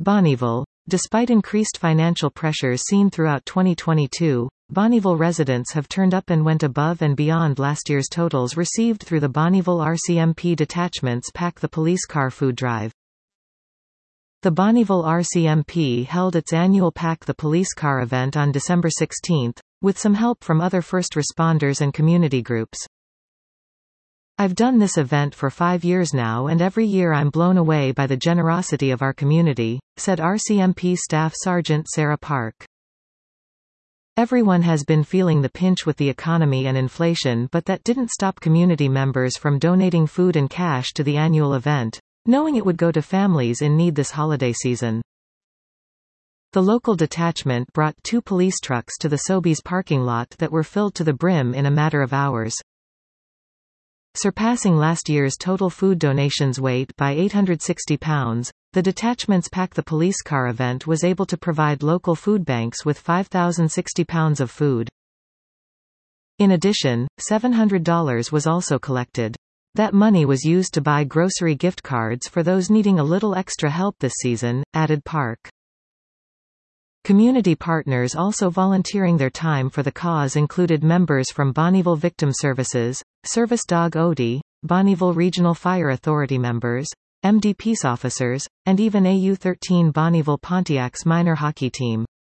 Bonnyville. Despite increased financial pressures seen throughout 2022, Bonnyville residents have turned up and went above and beyond last year's totals received through the Bonnyville RCMP Detachment's Pack the Police Car food drive. The Bonnyville RCMP held its annual Pack the Police Car event on December 16, with some help from other first responders and community groups. "I've done this event for 5 years now and every year I'm blown away by the generosity of our community," said RCMP Staff Sergeant Sarah Park. "Everyone has been feeling the pinch with the economy and inflation, but that didn't stop community members from donating food and cash to the annual event, knowing it would go to families in need this holiday season." The local detachment brought 2 police trucks to the Sobeys parking lot that were filled to the brim in a matter of hours. Surpassing last year's total food donations weight by 860 pounds, the detachment's Pack the Police Car event was able to provide local food banks with 5,060 pounds of food. In addition, $700 was also collected. That money was used to buy grocery gift cards for those needing a little extra help this season, added Park. Community partners also volunteering their time for the cause included members from Bonnyville Victim Services, Service Dog Odie, Bonnyville Regional Fire Authority members, MD Peace officers, and even AU13 Bonnyville Pontiac's minor hockey team.